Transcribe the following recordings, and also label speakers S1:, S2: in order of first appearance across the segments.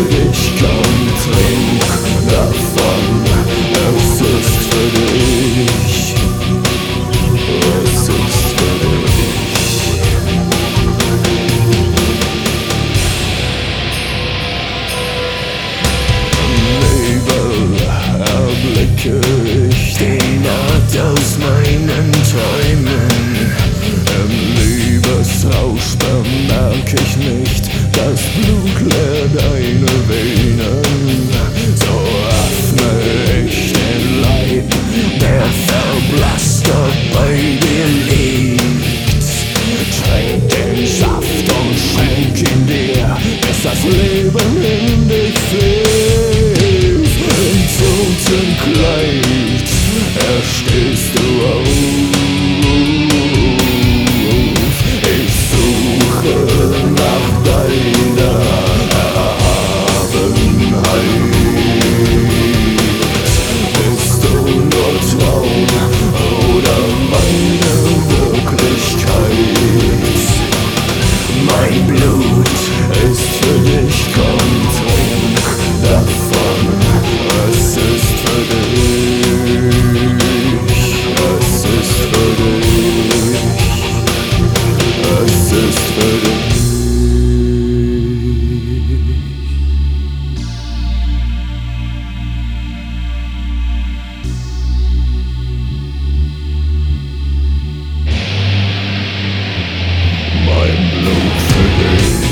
S1: dich, komm, trink davon. Es ist für dich, es ist für dich. Nebel erblicke ich den Ort aus meinen Träumen. Im Liebesrausch bemerk ich nicht das Blut leert deine Venen. So öffne ich den Leib, der verblasst dort bei dir liegt. Trink den Saft und schenk ihn dir, bis das Leben in dich fließt. Im Totenkleid erstehst du auf. Ich suche nach deiner Erhabenheit. Bist du nur Traum oder meine Wirklichkeit? Mein Blut ist für dich, komm, trink davon. Es ist für dich, es ist für dich, es ist für dich. Mein Blut für dich.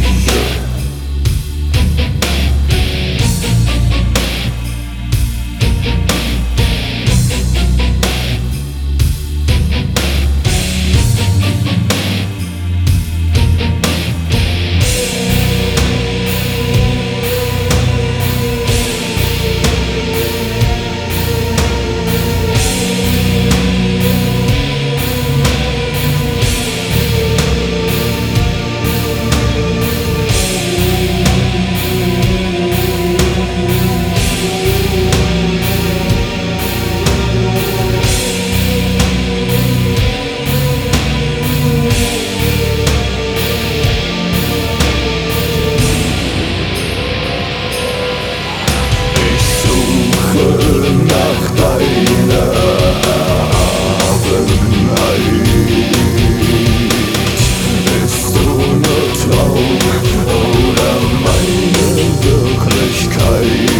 S1: Nach deiner Erhabenheit. Bist du nur Traum oder meine Wirklichkeit?